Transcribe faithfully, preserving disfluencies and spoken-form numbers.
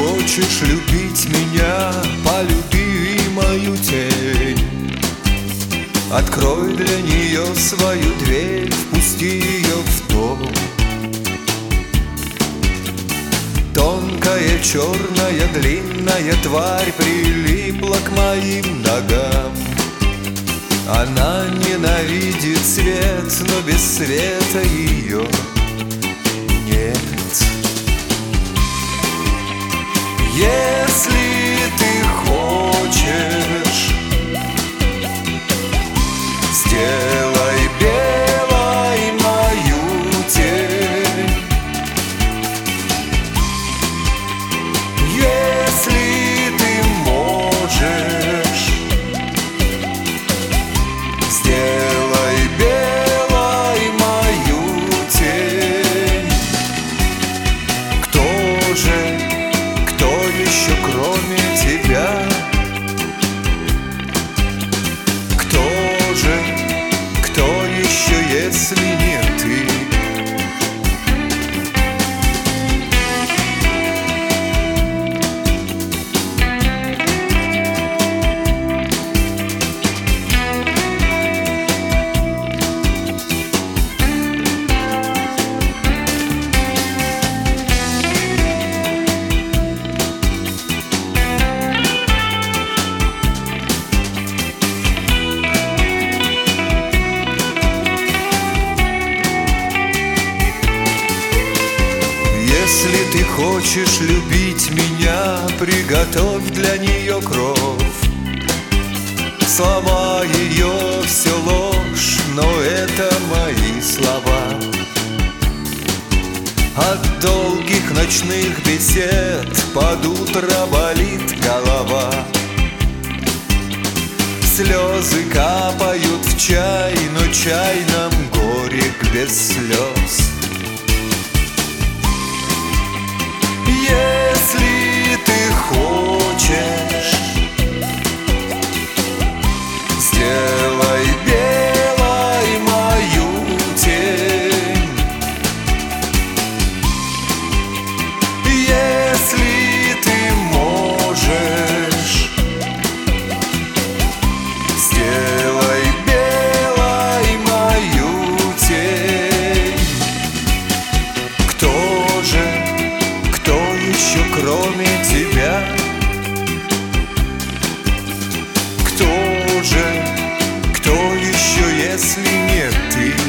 хочешь любить меня, полюби мою тень. Открой для нее свою дверь, впусти ее в дом. Тонкая, черная, длинная тварь прилипла к моим ногам. Она ненавидит свет, но без света ее нет. Если ты хочешь, сделай белой мою тень. Если ты можешь, сделай белой мою тень. Кто же, кто еще кроме тебя? Кто же, кто еще, если не ты? Если ты хочешь любить меня, приготовь для нее кровь. Слова ее все ложь, но это мои слова. От долгих ночных бесед под утро болит голова. Слезы капают в чай, но чай нам горек без слез. Если ты хочешь, сделай белой мою тень. Если ты можешь, сделай белой мою тень. Кто же, кто еще кроме тебя? Кто же, кто еще, если не ты?